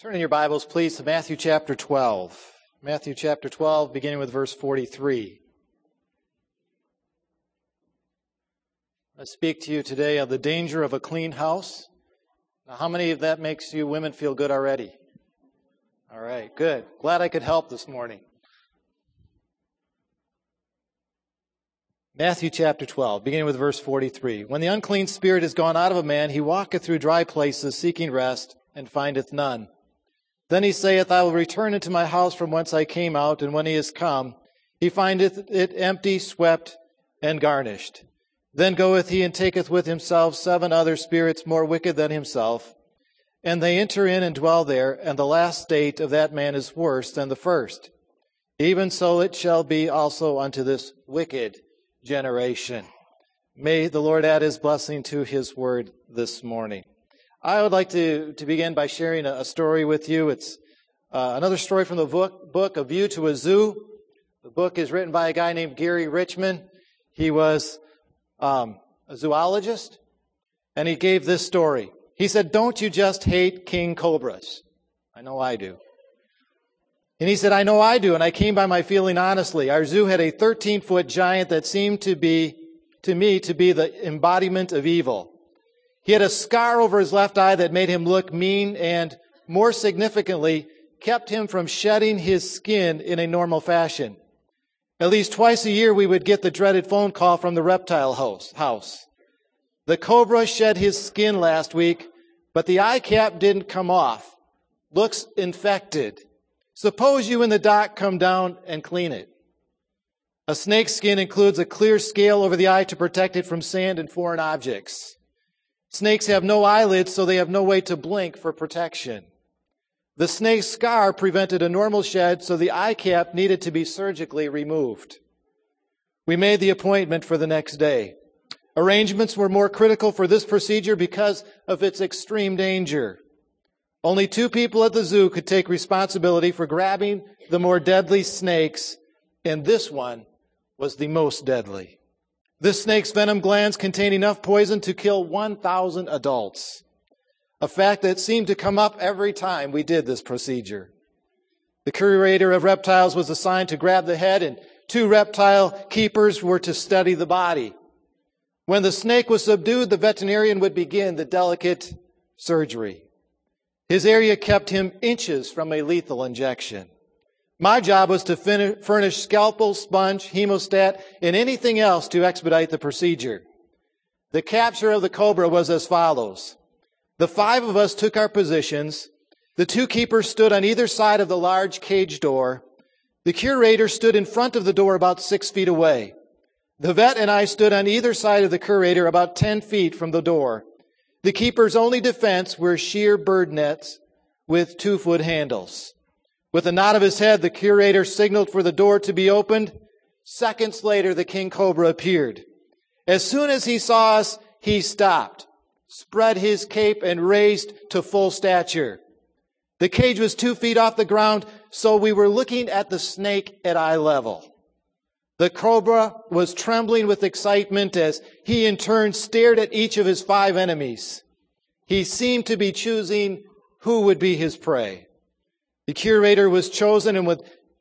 Turn in your Bibles, please, to Matthew chapter 12. Matthew chapter 12, beginning with verse 43. I speak to you today of the danger of a clean house. Now, how many of that makes you women feel good already? All right, good. Glad I could help this morning. Matthew chapter 12, beginning with verse 43. When the unclean spirit is gone out of a man, he walketh through dry places, seeking rest, and findeth none. Then he saith, I will return into my house from whence I came out, and when he is come, he findeth it empty, swept, and garnished. Then goeth he and taketh with himself 7 other spirits more wicked than himself, and they enter in and dwell there, and the last state of that man is worse than the first. Even so it shall be also unto this wicked generation. May the Lord add his blessing to his word this morning. I would like to begin by sharing a story with you. It's another story from the book, A View to a Zoo. The book is written by a guy named Gary Richmond. He was a zoologist, and he gave this story. He said, don't you just hate king cobras? I know I do. And he said, I know I do, and I came by my feeling honestly. Our zoo had a 13-foot giant that seemed to me to be the embodiment of evil. He had a scar over his left eye that made him look mean and, more significantly, kept him from shedding his skin in a normal fashion. At least twice a year we would get the dreaded phone call from the reptile house. The cobra shed his skin last week, but the eye cap didn't come off. Looks infected. Suppose you and the doc come down and clean it. A snake's skin includes a clear scale over the eye to protect it from sand and foreign objects. Snakes have no eyelids, so they have no way to blink for protection. The snake's scar prevented a normal shed, so the eye cap needed to be surgically removed. We made the appointment for the next day. Arrangements were more critical for this procedure because of its extreme danger. Only 2 people at the zoo could take responsibility for grabbing the more deadly snakes, and this one was the most deadly. This snake's venom glands contain enough poison to kill 1,000 adults, a fact that seemed to come up every time we did this procedure. The curator of reptiles was assigned to grab the head, and 2 reptile keepers were to study the body. When the snake was subdued, the veterinarian would begin the delicate surgery. His area kept him inches from a lethal injection. My job was to furnish scalpel, sponge, hemostat, and anything else to expedite the procedure. The capture of the cobra was as follows. The 5 of us took our positions. The 2 keepers stood on either side of the large cage door. The curator stood in front of the door about 6 feet away. The vet and I stood on either side of the curator about 10 feet from the door. The keeper's only defense were sheer bird nets with 2-foot handles. With a nod of his head, the curator signaled for the door to be opened. Seconds later, the king cobra appeared. As soon as he saw us, he stopped, spread his cape, and raised to full stature. The cage was 2 feet off the ground, so we were looking at the snake at eye level. The cobra was trembling with excitement as he in turn stared at each of his 5 enemies. He seemed to be choosing who would be his prey. The curator was chosen, and with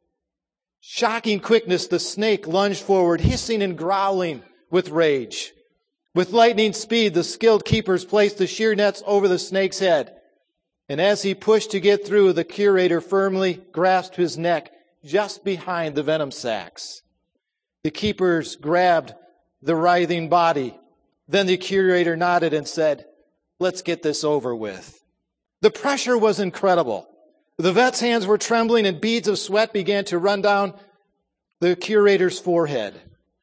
shocking quickness, the snake lunged forward, hissing and growling with rage. With lightning speed, the skilled keepers placed the sheer nets over the snake's head. And as he pushed to get through, the curator firmly grasped his neck just behind the venom sacs. The keepers grabbed the writhing body. Then the curator nodded and said, let's get this over with. The pressure was incredible. The vet's hands were trembling and beads of sweat began to run down the curator's forehead.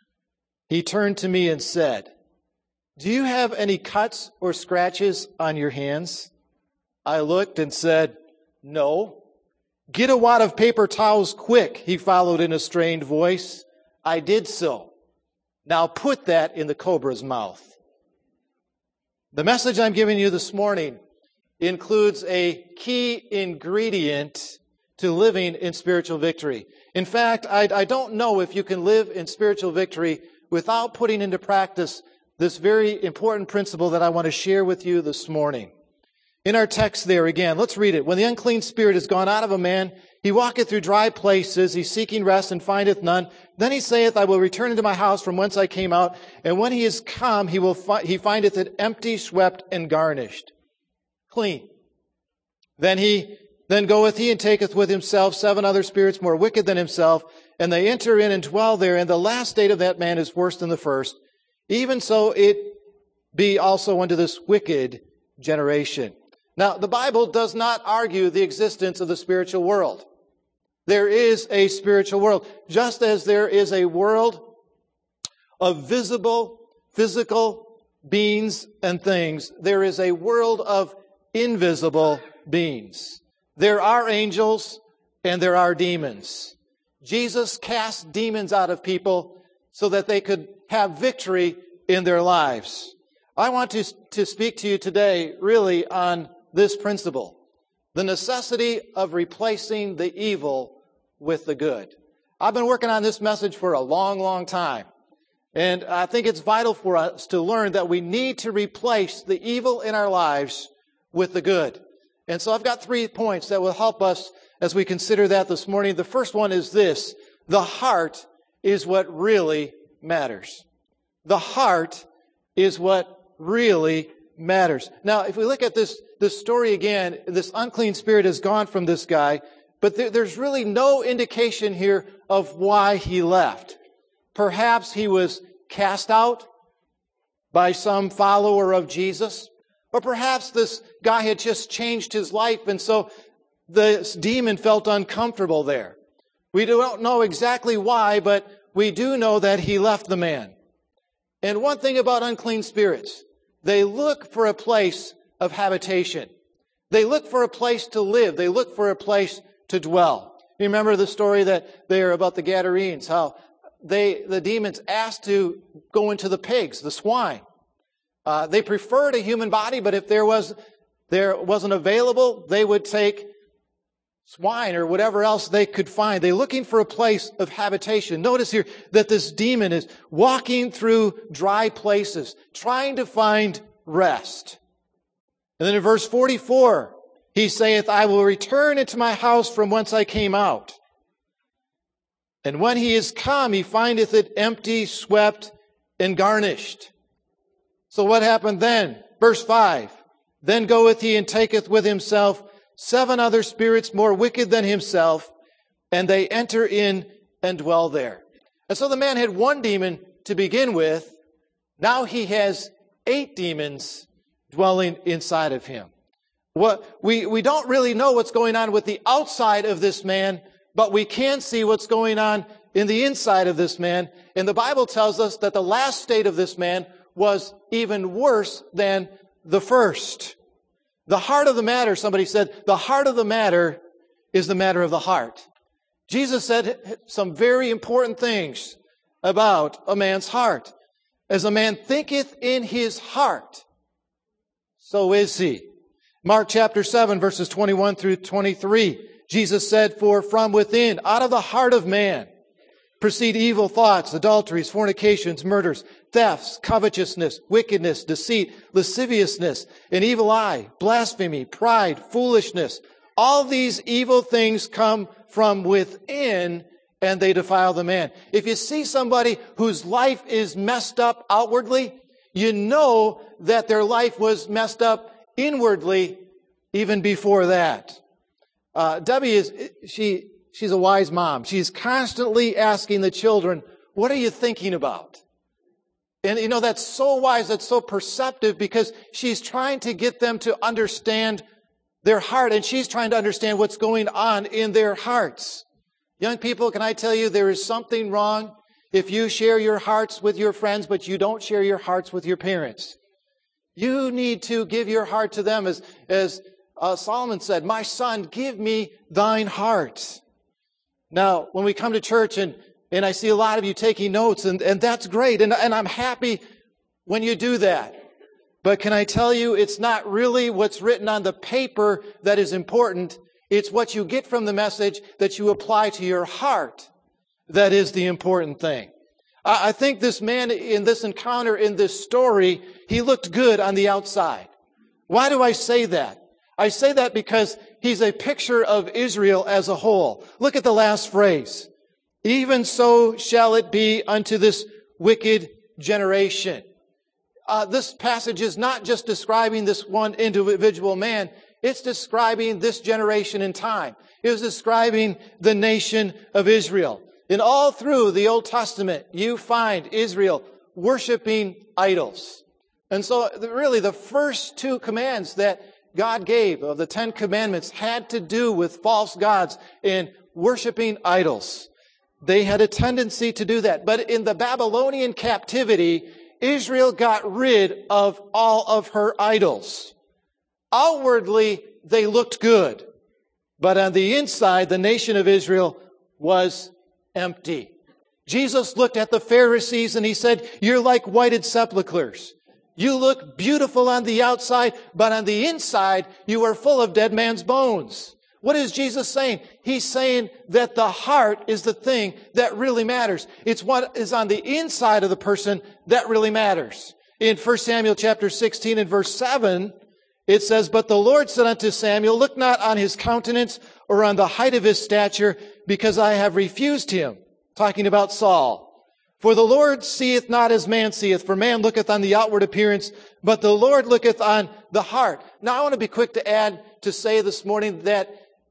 He turned to me and said, do you have any cuts or scratches on your hands? I looked and said, no. Get a wad of paper towels quick, he followed in a strained voice. I did so. Now put that in the cobra's mouth. The message I'm giving you this morning includes a key ingredient to living in spiritual victory. In fact, I don't know if you can live in spiritual victory without putting into practice this very important principle that I want to share with you this morning. In our text there again, let's read it. When the unclean spirit is gone out of a man, he walketh through dry places, he's seeking rest and findeth none. Then he saith, I will return into my house from whence I came out. And when he is come, he findeth it empty, swept, and garnished. Clean. Then goeth he and taketh with himself 7 other spirits more wicked than himself, and they enter in and dwell there. And the last state of that man is worse than the first. Even so it be also unto this wicked generation. Now, the Bible does not argue the existence of the spiritual world. There is a spiritual world. Just as there is a world of visible, physical beings and things, there is a world of invisible beings. There are angels and there are demons. Jesus cast demons out of people so that they could have victory in their lives. I want to speak to you today really on this principle, the necessity of replacing the evil with the good. I've been working on this message for a long, long time. And I think it's vital for us to learn that we need to replace the evil in our lives with the good. And so I've got 3 points that will help us as we consider that this morning. The first one is this: the heart is what really matters. The heart is what really matters. Now, if we look at this story again, this unclean spirit has gone from this guy, but there's really no indication here of why he left. Perhaps he was cast out by some follower of Jesus, or perhaps this guy had just changed his life, and so this demon felt uncomfortable there. We don't know exactly why, but we do know that he left the man. And one thing about unclean spirits, they look for a place of habitation. They look for a place to live. They look for a place to dwell. You remember the story that there about the Gadarenes, how the demons asked to go into the pigs, the swine. They preferred a human body, but if there wasn't available, they would take swine or whatever else they could find. They're looking for a place of habitation. Notice here that this demon is walking through dry places, trying to find rest. And then in verse 44, he saith, I will return into my house from whence I came out. And when he is come, he findeth it empty, swept, and garnished. So what happened then? Verse 5, then goeth he and taketh with himself 7 other spirits more wicked than himself, and they enter in and dwell there. And so the man had 1 demon to begin with. Now he has 8 demons dwelling inside of him. We don't really know what's going on with the outside of this man, but we can see what's going on in the inside of this man. And the Bible tells us that the last state of this man was even worse than the first. The heart of the matter, somebody said, the heart of the matter is the matter of the heart. Jesus said some very important things about a man's heart. As a man thinketh in his heart, so is he. Mark chapter 7, verses 21 through 23. Jesus said, for from within, out of the heart of man, proceed evil thoughts, adulteries, fornications, murders, thefts, covetousness, wickedness, deceit, lasciviousness, an evil eye, blasphemy, pride, foolishness. All these evil things come from within, and they defile the man. If you see somebody whose life is messed up outwardly, you know that their life was messed up inwardly even before that. Debbie she's a wise mom. She's constantly asking the children, what are you thinking about? And you know, that's so wise, that's so perceptive, because she's trying to get them to understand their heart, and she's trying to understand what's going on in their hearts. Young people, can I tell you, there is something wrong if you share your hearts with your friends, but you don't share your hearts with your parents. You need to give your heart to them, as Solomon said, my son, give me thine heart. Now, when we come to church and I see a lot of you taking notes, and that's great, and I'm happy when you do that. But can I tell you, it's not really what's written on the paper that is important. It's what you get from the message that you apply to your heart that is the important thing. I think this man in this encounter, in this story, he looked good on the outside. Why do I say that? I say that because he's a picture of Israel as a whole. Look at the last phrase. Even so shall it be unto this wicked generation. This passage is not just describing this one individual man. It's describing this generation in time. It was describing the nation of Israel. And all through the Old Testament, you find Israel worshiping idols. And so really the first two commands that God gave of the 10 commandments had to do with false gods and worshiping idols. They had a tendency to do that. But in the Babylonian captivity, Israel got rid of all of her idols. Outwardly, they looked good. But on the inside, the nation of Israel was empty. Jesus looked at the Pharisees and he said, "You're like whited sepulchres. You look beautiful on the outside, but on the inside, you are full of dead man's bones." What is Jesus saying? He's saying that the heart is the thing that really matters. It's what is on the inside of the person that really matters. In 1 Samuel chapter 16 and verse 7, it says, "But the Lord said unto Samuel, Look not on his countenance or on the height of his stature, because I have refused him." Talking about Saul. "For the Lord seeth not as man seeth, for man looketh on the outward appearance, but the Lord looketh on the heart." Now I want to be quick to add, to say this morning that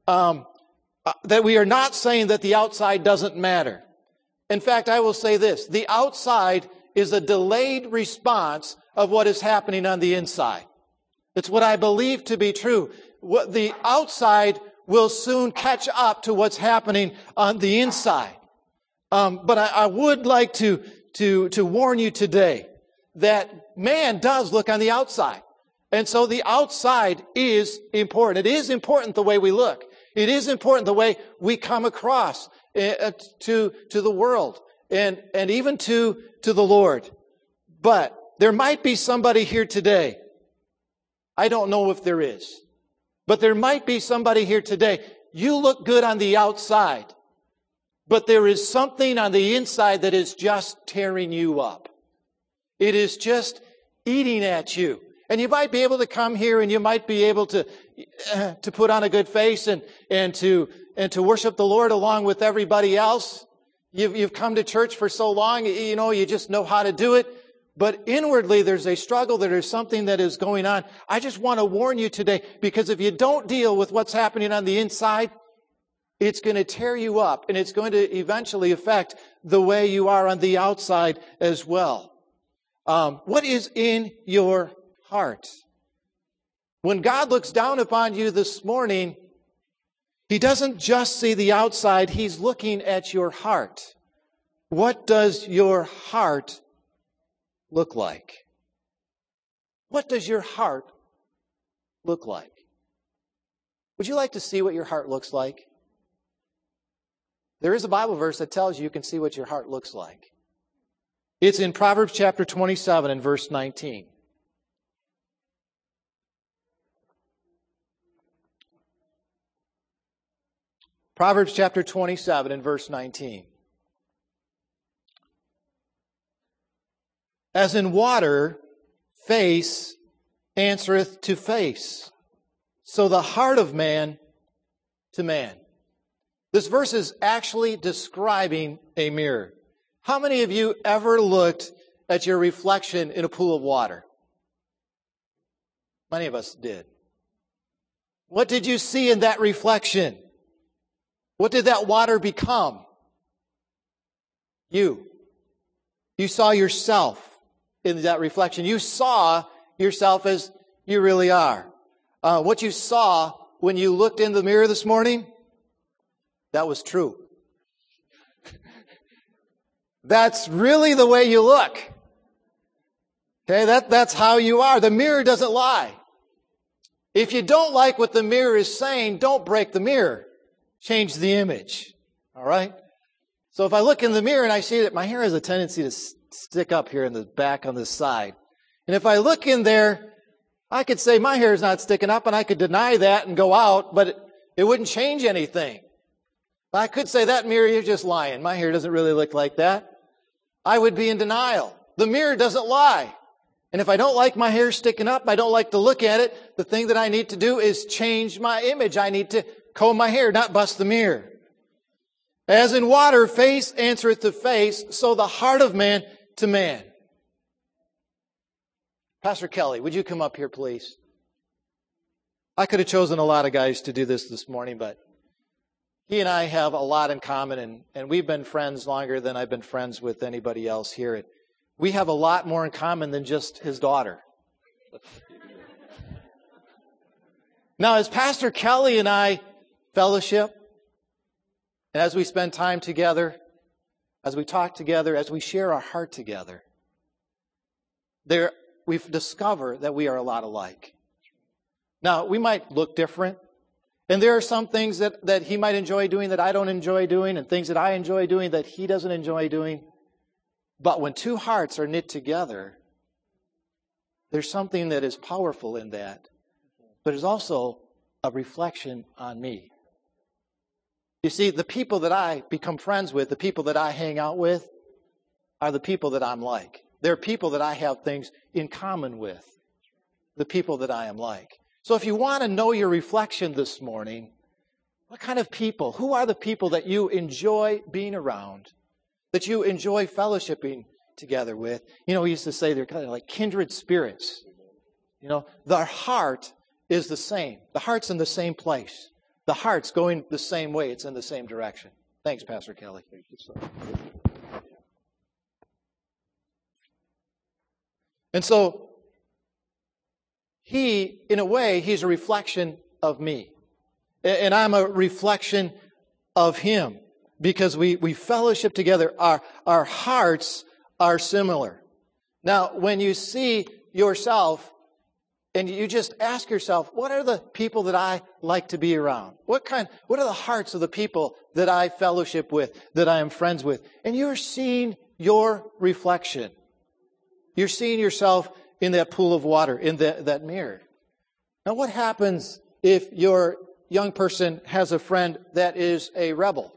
we are not saying that the outside doesn't matter. In fact, I will say this. The outside is a delayed response of what is happening on the inside. It's what I believe to be true. What the outside will soon catch up to what's happening on the inside. But I would like to warn you today that man does look on the outside. And so the outside is important. It is important the way we look. It is important the way we come across to the world and even to the Lord. But there might be somebody here today. I don't know if there is. But there might be somebody here today. You look good on the outside. But there is something on the inside that is just tearing you up. It is just eating at you. And you might be able to come here and you might be able to put on a good face and to worship the Lord along with everybody else. You've come to church for so long, you just know how to do it. But inwardly there's a struggle, there's something that is going on. I just want to warn you today, because if you don't deal with what's happening on the inside, it's going to tear you up, and it's going to eventually affect the way you are on the outside as well. What is in your heart? When God looks down upon you this morning, He doesn't just see the outside, He's looking at your heart. What does your heart look like? What does your heart look like? Would you like to see what your heart looks like? There is a Bible verse that tells you can see what your heart looks like. It's in Proverbs chapter 27 and verse 19. Proverbs chapter 27 and verse 19. "As in water, face answereth to face, so the heart of man to man." This verse is actually describing a mirror. How many of you ever looked at your reflection in a pool of water? Many of us did. What did you see in that reflection? What did that water become? You. You saw yourself in that reflection. You saw yourself as you really are. What you saw when you looked in the mirror this morning, that was true. That's really the way you look. Okay, that's how you are. The mirror doesn't lie. If you don't like what the mirror is saying, don't break the mirror. Change the image. All right? So if I look in the mirror and I see that my hair has a tendency to stick up here in the back on this side. And if I look in there, I could say my hair is not sticking up, and I could deny that and go out, but it wouldn't change anything. I could say, that mirror, you're just lying. My hair doesn't really look like that. I would be in denial. The mirror doesn't lie. And if I don't like my hair sticking up, I don't like to look at it, the thing that I need to do is change my image. I need to comb my hair, not bust the mirror. As in water, face answereth to face, so the heart of man to man. Pastor Kelly, would you come up here, please? I could have chosen a lot of guys to do this morning, but he and I have a lot in common, and we've been friends longer than I've been friends with anybody else here. We have a lot more in common than just his daughter. Now, as Pastor Kelly and I fellowship, and as we spend time together, as we talk together, as we share our heart together, we've discovered that we are a lot alike. Now, we might look different, and there are some things that he might enjoy doing that I don't enjoy doing, and things that I enjoy doing that he doesn't enjoy doing. But when two hearts are knit together, there's something that is powerful in that, but it's also a reflection on me. You see, the people that I become friends with, the people that I hang out with, are the people that I'm like. They're people that I have things in common with, the people that I am like. So if you want to know your reflection this morning, what kind of people, who are the people that you enjoy being around, that you enjoy fellowshipping together with? You know, we used to say they're kind of like kindred spirits. You know, the heart is the same. The heart's in the same place. The heart's going the same way. It's in the same direction. Thanks, Pastor Kelly. And so, he, in a way, he's a reflection of me. And I'm a reflection of him. Because we fellowship together. Our hearts are similar. Now, when you see yourself, and you just ask yourself, what are the people that I like to be around? What are the hearts of the people that I fellowship with, that I am friends with? And you're seeing your reflection. You're seeing yourself in that pool of water, in that mirror. Now, what happens if your young person has a friend that is a rebel?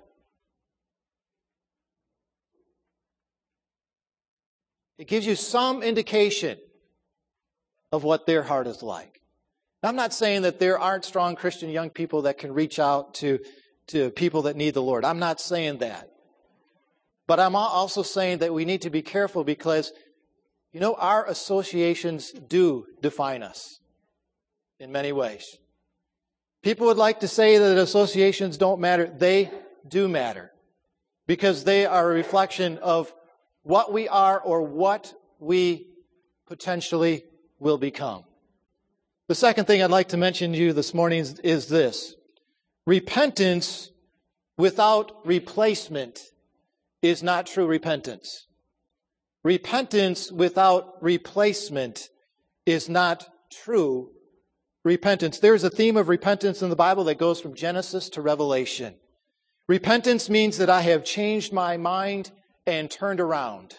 It gives you some indication of what their heart is like. Now, I'm not saying that there aren't strong Christian young people that can reach out to people that need the Lord. I'm not saying that. But I'm also saying that we need to be careful because, you know, our associations do define us in many ways. People would like to say that associations don't matter. They do matter because they are a reflection of what we are or what we potentially will become. The second thing I'd like to mention to you this morning is this. Repentance without replacement is not true repentance. Repentance without replacement is not true repentance. There's a theme of repentance in the Bible that goes from Genesis to Revelation. Repentance means that I have changed my mind and turned around.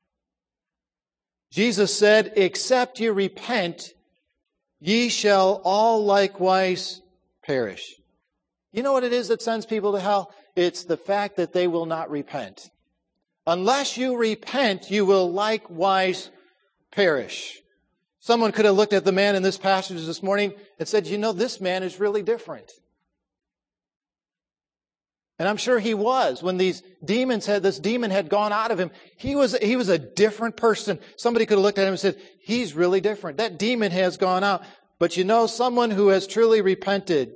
Jesus said, except you repent, ye shall all likewise perish. You know what it is that sends people to hell? It's the fact that they will not repent. Unless you repent, you will likewise perish. Someone could have looked at the man in this passage this morning and said, you know, this man is really different. And I'm sure he was. When this demon had gone out of him, he was a different person. Somebody could have looked at him and said, he's really different. That demon has gone out. But you know, someone who has truly repented,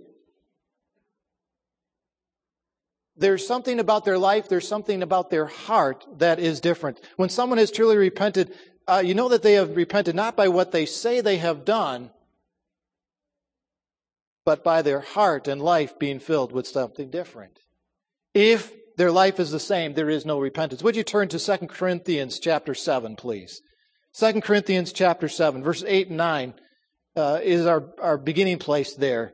there's something about their life, there's something about their heart that is different. When someone has truly repented, you know that they have repented not by what they say they have done, but by their heart and life being filled with something different. If their life is the same, there is no repentance. Would you turn to 2 Corinthians chapter 7, please? 2 Corinthians chapter 7, verses 8 and 9 is our beginning place there.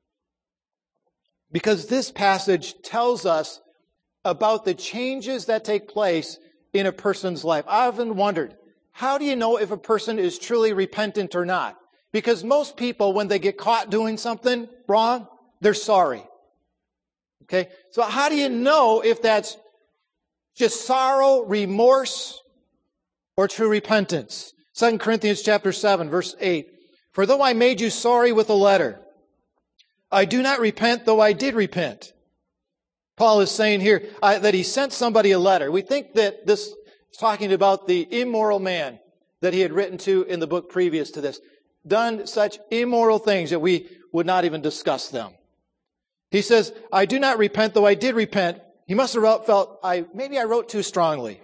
Because this passage tells us about the changes that take place in a person's life. I often wondered, how do you know if a person is truly repentant or not? Because most people, when they get caught doing something wrong, they're sorry. Okay, so how do you know if that's just sorrow, remorse, or true repentance? 2 Corinthians chapter 7, verse 8. For though I made you sorry with a letter, I do not repent, though I did repent. Paul is saying here that he sent somebody a letter. We think that this is talking about the immoral man that he had written to in the book previous to this. Done such immoral things that we would not even discuss them. He says, I do not repent, though I did repent. He must have felt, maybe I wrote too strongly.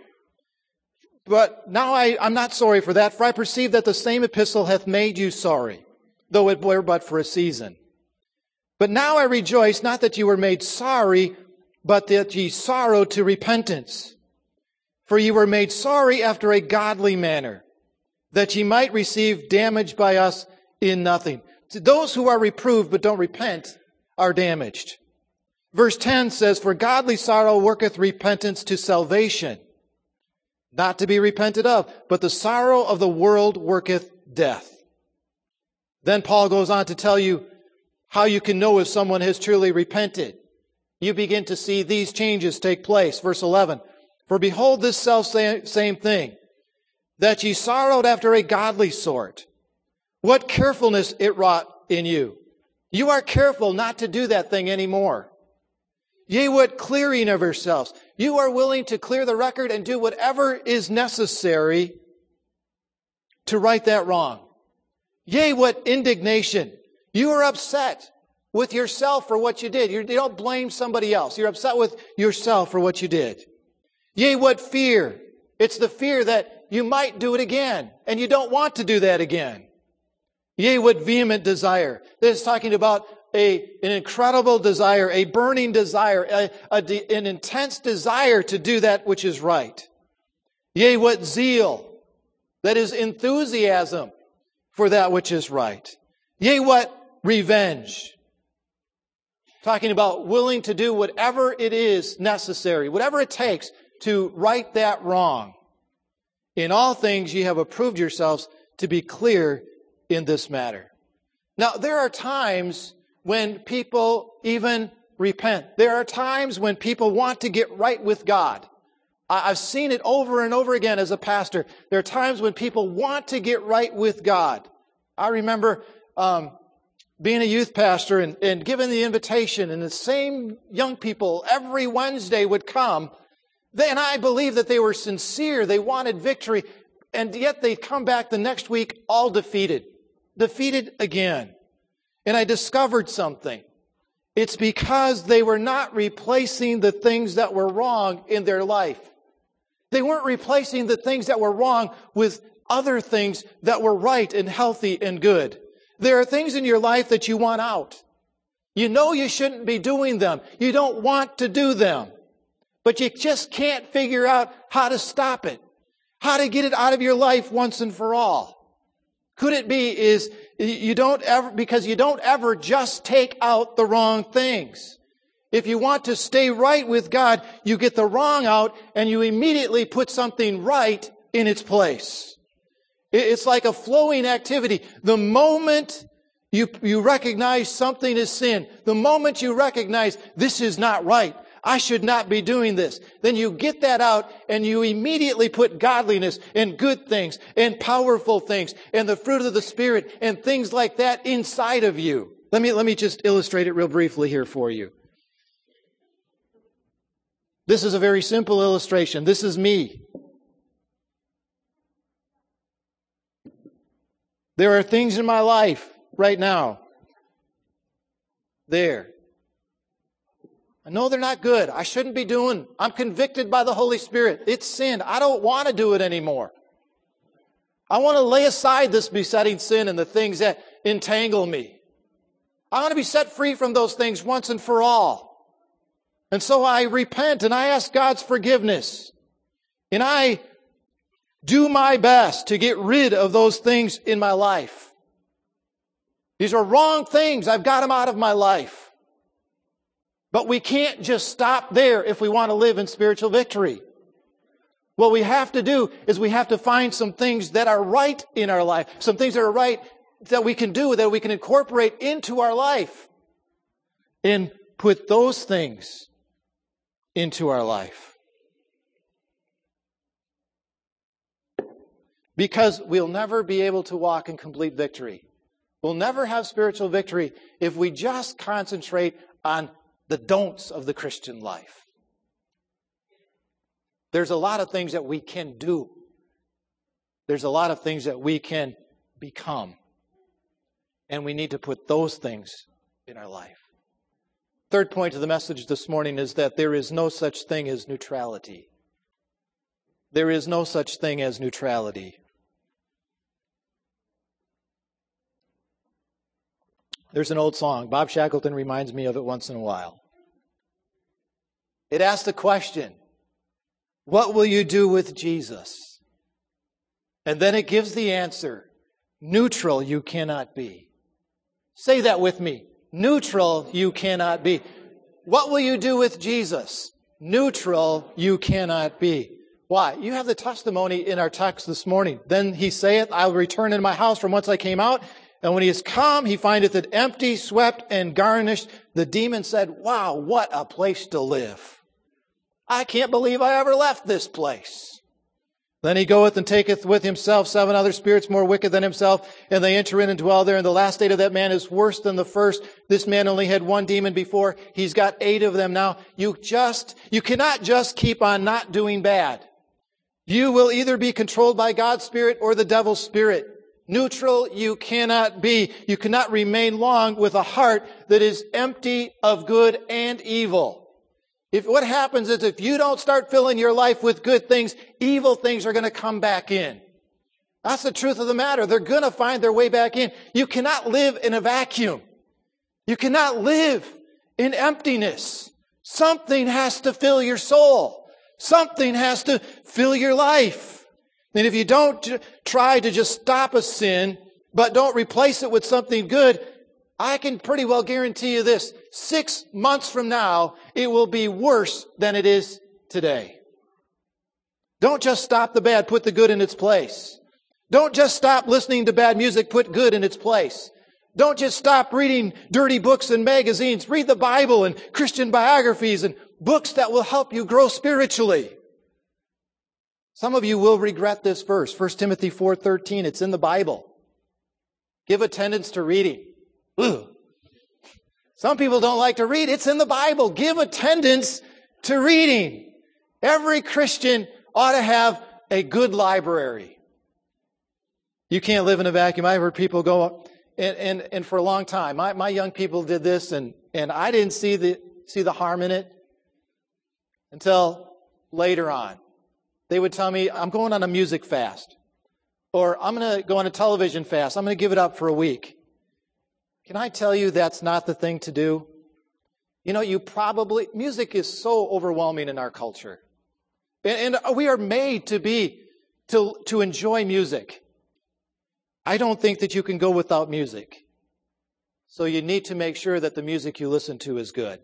But now I'm not sorry for that, for I perceive that the same epistle hath made you sorry, though it were but for a season. But now I rejoice, not that you were made sorry, but that ye sorrowed to repentance. For ye were made sorry after a godly manner, that ye might receive damage by us in nothing. To those who are reproved but don't repent are damaged. Verse 10 says, for godly sorrow worketh repentance to salvation, not to be repented of, but the sorrow of the world worketh death. Then Paul goes on to tell you how you can know if someone has truly repented. You begin to see these changes take place. Verse 11, for behold this same thing, that ye sorrowed after a godly sort. What carefulness it wrought in you. You are careful not to do that thing anymore. Yea, what clearing of yourselves. You are willing to clear the record and do whatever is necessary to right that wrong. Yea, what indignation. You are upset with yourself for what you did. You don't blame somebody else. You're upset with yourself for what you did. Yea, what fear. It's the fear that you might do it again, and you don't want to do that again. Yea, what vehement desire. This is talking about an incredible desire, a burning desire, an intense desire to do that which is right. Yea, what zeal. That is enthusiasm for that which is right. Yea, what revenge. Talking about willing to do whatever it is necessary, whatever it takes to right that wrong. In all things ye have approved yourselves to be clear in this matter. Now, there are times when people even repent. There are times when people want to get right with God. I've seen it over and over again as a pastor. There are times when people want to get right with God. I remember being a youth pastor and given the invitation, and the same young people every Wednesday would come. And I believe that they were sincere. They wanted victory. And yet they'd come back the next week all defeated. Defeated again. And I discovered something. It's because they were not replacing the things that were wrong in their life. They weren't replacing the things that were wrong with other things that were right and healthy and good. There are things in your life that you want out. You know you shouldn't be doing them. You don't want to do them. But you just can't figure out how to stop it. How to get it out of your life once and for all. Could it be is because you don't ever just take out the wrong things. If you want to stay right with God, you get the wrong out and you immediately put something right in its place. It's like a flowing activity. The moment you recognize something is sin, the moment you recognize this is not right, I should not be doing this, then you get that out and you immediately put godliness and good things and powerful things and the fruit of the Spirit and things like that inside of you. Let me just illustrate it real briefly here for you. This is a very simple illustration. This is me. There are things in my life right now. There. I know they're not good. I shouldn't be doing. I'm convicted by the Holy Spirit. It's sin. I don't want to do it anymore. I want to lay aside this besetting sin and the things that entangle me. I want to be set free from those things once and for all. And so I repent and I ask God's forgiveness. And I do my best to get rid of those things in my life. These are wrong things. I've got them out of my life. But we can't just stop there if we want to live in spiritual victory. What we have to do is we have to find some things that are right in our life. Some things that are right that we can do, that we can incorporate into our life. And put those things into our life. Because we'll never be able to walk in complete victory. We'll never have spiritual victory if we just concentrate on the don'ts of the Christian life. There's a lot of things that we can do. There's a lot of things that we can become. And we need to put those things in our life. Third point of the message this morning is that there is no such thing as neutrality. There is no such thing as neutrality. There's an old song. Bob Shackleton reminds me of it once in a while. It asks the question, what will you do with Jesus? And then it gives the answer, neutral you cannot be. Say that with me. Neutral you cannot be. What will you do with Jesus? Neutral you cannot be. Why? You have the testimony in our text this morning. Then he saith, I will return into my house from whence I came out. And when he is come, he findeth it empty, swept, and garnished. The demon said, wow, what a place to live. I can't believe I ever left this place. Then he goeth and taketh with himself 7 other spirits more wicked than himself, and they enter in and dwell there. And the last state of that man is worse than the first. This man only had 1 demon before. He's got 8 of them now. You cannot just keep on not doing bad. You will either be controlled by God's Spirit or the devil's spirit. Neutral you cannot be. You cannot remain long with a heart that is empty of good and evil. What happens is if you don't start filling your life with good things, evil things are going to come back in. That's the truth of the matter. They're going to find their way back in. You cannot live in a vacuum. You cannot live in emptiness. Something has to fill your soul. Something has to fill your life. And if you don't try to just stop a sin, but don't replace it with something good, I can pretty well guarantee you this. 6 months from now, it will be worse than it is today. Don't just stop the bad, put the good in its place. Don't just stop listening to bad music, put good in its place. Don't just stop reading dirty books and magazines. Read the Bible and Christian biographies and books that will help you grow spiritually. Some of you will regret this verse, 1 Timothy 4:13. It's in the Bible. Give attendance to reading. Ugh. Some people don't like to read. It's in the Bible. Give attendance to reading. Every Christian ought to have a good library. You can't live in a vacuum. I've heard people go, and for a long time, my young people did this, and I didn't see the harm in it until later on. They would tell me, I'm going on a music fast. Or I'm going to go on a television fast. I'm going to give it up for a week. Can I tell you that's not the thing to do? You know, music is so overwhelming in our culture. And we are made to enjoy music. I don't think that you can go without music. So you need to make sure that the music you listen to is good.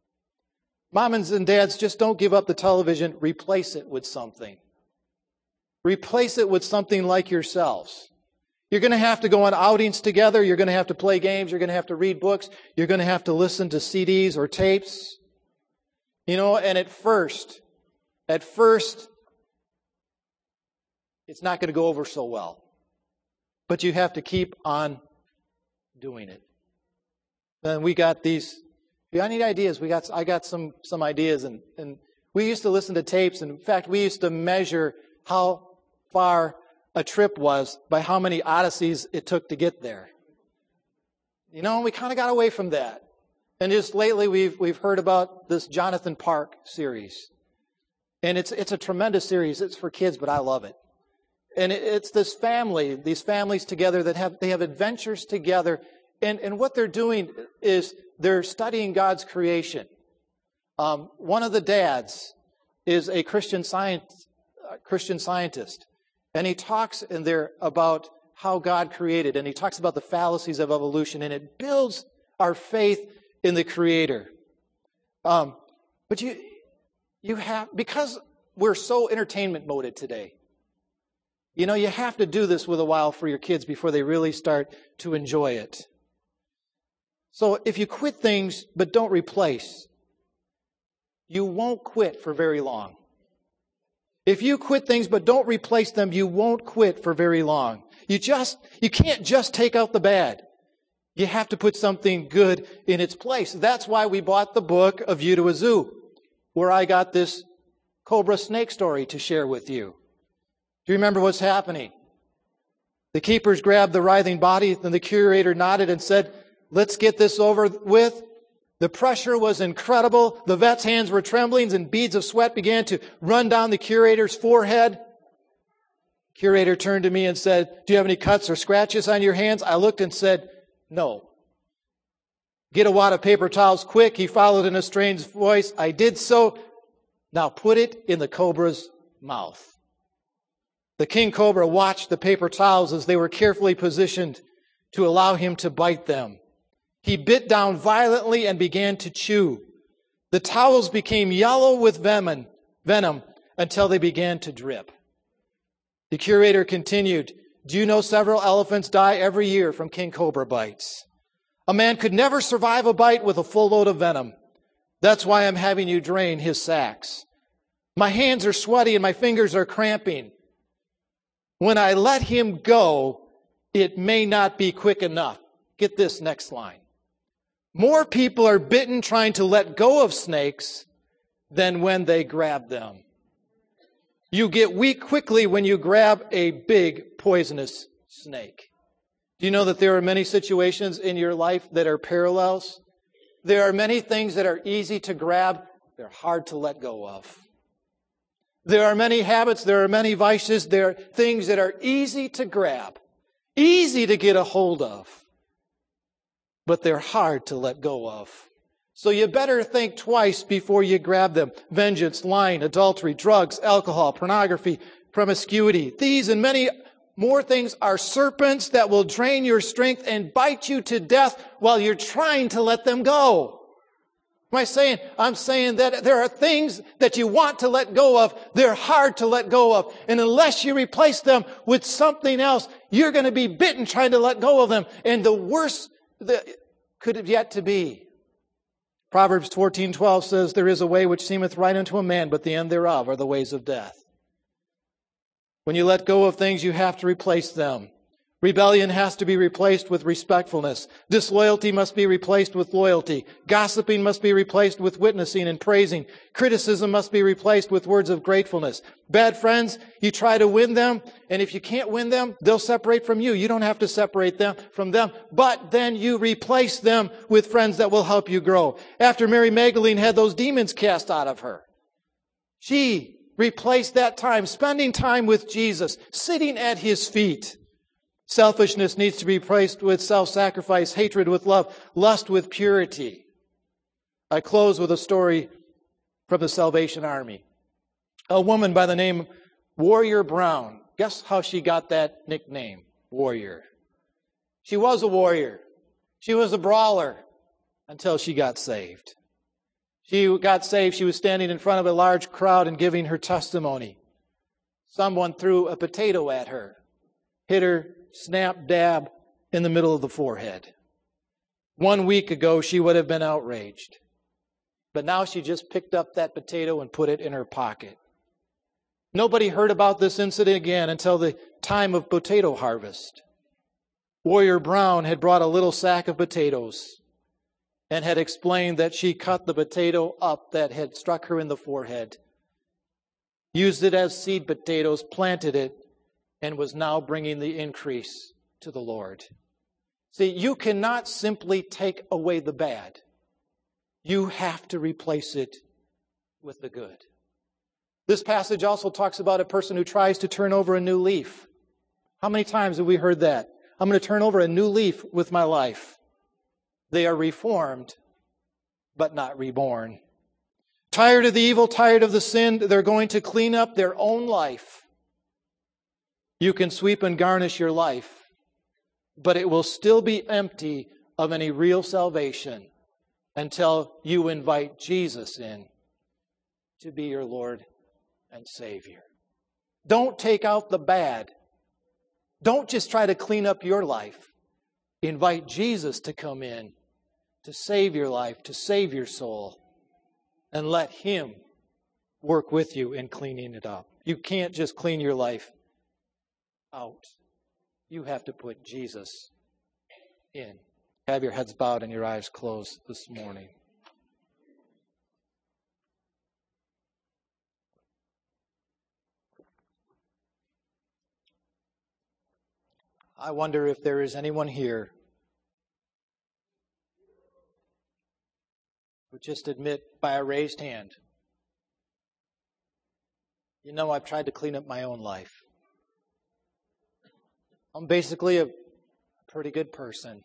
Moms and dads, just don't give up the television. Replace it with something. Replace it with something like yourselves. You're going to have to go on outings together. You're going to have to play games. You're going to have to read books. You're going to have to listen to CDs or tapes. You know, and at first, it's not going to go over so well. But you have to keep on doing it. Then we got these. I need ideas. I got some ideas, and we used to listen to tapes, and in fact, we used to measure how far a trip was by how many odysseys it took to get there. You know, we kind of got away from that. And just lately, we've heard about this Jonathan Park series, and it's a tremendous series. It's for kids, but I love it. And it's these families together that have adventures together. And what they're doing is they're studying God's creation. One of the dads is a Christian scientist, and he talks in there about how God created, and he talks about the fallacies of evolution, and it builds our faith in the Creator. But you have, because we're so entertainment moded today, you know, you have to do this with a while for your kids before they really start to enjoy it. So if you quit things but don't replace, you won't quit for very long. If you quit things but don't replace them, you won't quit for very long. You can't just take out the bad. You have to put something good in its place. That's why we bought the book A View to a Zoo, where I got this cobra snake story to share with you. Do you remember what's happening? The keepers grabbed the writhing body, and the curator nodded and said, "Let's get this over with." The pressure was incredible. The vet's hands were trembling, and beads of sweat began to run down the curator's forehead. The curator turned to me and said, "Do you have any cuts or scratches on your hands?" I looked and said, "No." "Get a wad of paper towels quick," he followed in a strange voice. I did so. "Now put it in the cobra's mouth." The king cobra watched the paper towels as they were carefully positioned to allow him to bite them. He bit down violently and began to chew. The towels became yellow with venom until they began to drip. The curator continued, "Do you know several elephants die every year from king cobra bites? A man could never survive a bite with a full load of venom. That's why I'm having you drain his sacs. My hands are sweaty and my fingers are cramping. When I let him go, it may not be quick enough." Get this next line. "More people are bitten trying to let go of snakes than when they grab them." You get weak quickly when you grab a big poisonous snake. Do you know that there are many situations in your life that are parallels? There are many things that are easy to grab, they're hard to let go of. There are many habits, there are many vices, there are things that are easy to grab, easy to get a hold of, but they're hard to let go of. So you better think twice before you grab them. Vengeance, lying, adultery, drugs, alcohol, pornography, promiscuity. These and many more things are serpents that will drain your strength and bite you to death while you're trying to let them go. What am I saying? I'm saying that there are things that you want to let go of. They're hard to let go of. And unless you replace them with something else, you're going to be bitten trying to let go of them. And the worst that could have yet to be. Proverbs 14:12 says, "There is a way which seemeth right unto a man, but the end thereof are the ways of death." When you let go of things, you have to replace them. Rebellion has to be replaced with respectfulness. Disloyalty must be replaced with loyalty. Gossiping must be replaced with witnessing and praising. Criticism must be replaced with words of gratefulness. Bad friends, you try to win them, and if you can't win them, they'll separate from you. You don't have to separate them from them, but then you replace them with friends that will help you grow. After Mary Magdalene had those demons cast out of her, she replaced that time, spending time with Jesus, sitting at his feet. Selfishness needs to be replaced with self-sacrifice, hatred with love, lust with purity. I close with a story from the Salvation Army. A woman by the name Warrior Brown. Guess how she got that nickname, Warrior? She was a warrior. She was a brawler until she got saved. She got saved. She was standing in front of a large crowd and giving her testimony. Someone threw a potato at her, hit her snap dab in the middle of the forehead. 1 week ago, she would have been outraged. But now she just picked up that potato and put it in her pocket. Nobody heard about this incident again until the time of potato harvest. Warrior Brown had brought a little sack of potatoes and had explained that she cut the potato up that had struck her in the forehead, used it as seed potatoes, planted it, and was now bringing the increase to the Lord. See, you cannot simply take away the bad. You have to replace it with the good. This passage also talks about a person who tries to turn over a new leaf. How many times have we heard that? I'm going to turn over a new leaf with my life. They are reformed, but not reborn. Tired of the evil, tired of the sin, they're going to clean up their own life. You can sweep and garnish your life, but it will still be empty of any real salvation until you invite Jesus in to be your Lord and Savior. Don't take out the bad. Don't just try to clean up your life. Invite Jesus to come in, to save your life, to save your soul, and let Him work with you in cleaning it up. You can't just clean your life out. You have to put Jesus in. Have your heads bowed and your eyes closed this morning. I wonder if there is anyone here who would just admit by a raised hand, you know, I've tried to clean up my own life. I'm basically a pretty good person.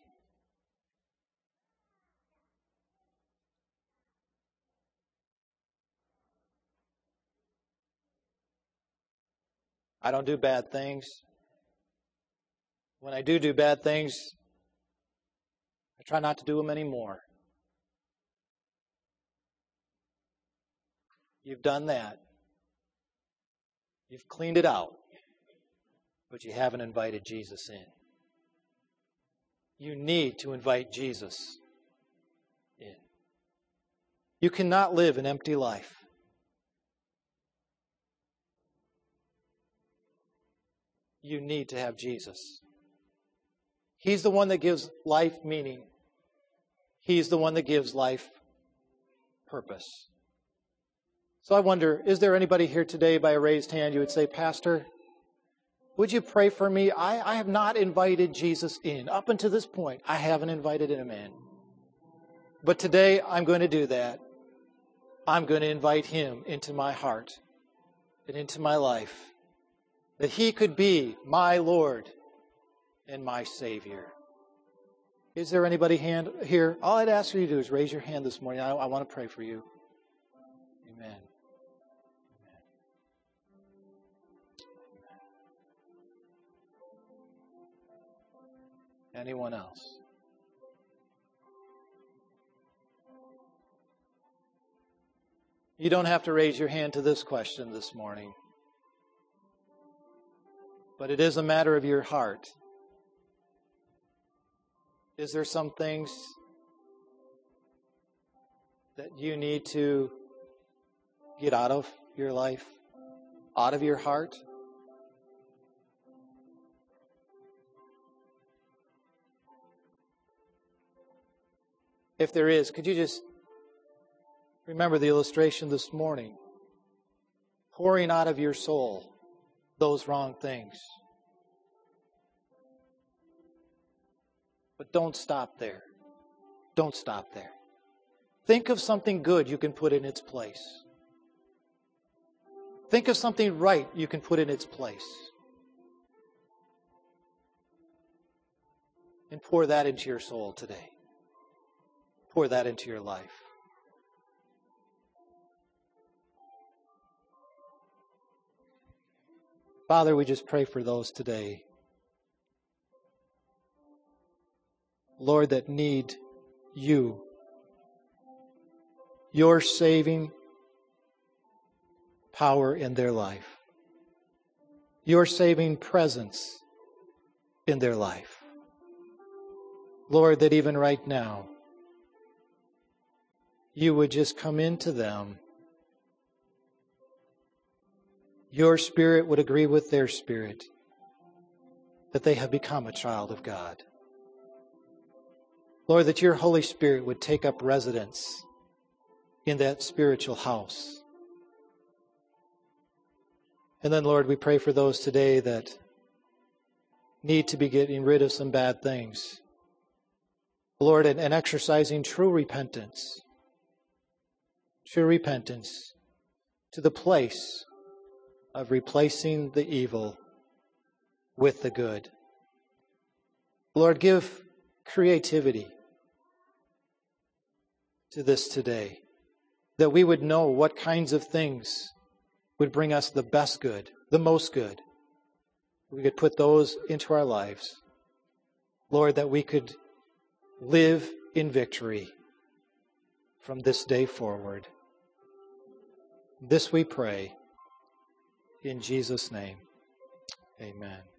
I don't do bad things. When I do bad things, I try not to do them anymore. You've done that. You've cleaned it out. But you haven't invited Jesus in. You need to invite Jesus in. You cannot live an empty life. You need to have Jesus. He's the one that gives life meaning. He's the one that gives life purpose. So I wonder, is there anybody here today by a raised hand you would say, Pastor, would you pray for me? I have not invited Jesus in. Up until this point, I haven't invited him in. But today, I'm going to do that. I'm going to invite him into my heart and into my life, that he could be my Lord and my Savior. Is there anybody here? All I'd ask you to do is raise your hand this morning. I want to pray for you. Amen. Anyone else? You don't have to raise your hand to this question this morning. But it is a matter of your heart. Is there some things that you need to get out of your life, out of your heart? If there is, could you just remember the illustration this morning? Pouring out of your soul those wrong things. But don't stop there. Don't stop there. Think of something good you can put in its place. Think of something right you can put in its place. And pour that into your soul today. Pour that into your life. Father, we just pray for those today, Lord, that need you, your saving power in their life, your saving presence in their life. Lord, that even right now, you would just come into them. Your spirit would agree with their spirit that they have become a child of God. Lord, that your Holy Spirit would take up residence in that spiritual house. And then, Lord, we pray for those today that need to be getting rid of some bad things. Lord, and exercising true repentance to the place of replacing the evil with the good. Lord, give creativity to this today, that we would know what kinds of things would bring us the best good, the most good. We could put those into our lives. Lord, that we could live in victory from this day forward. This we pray in Jesus' name. Amen.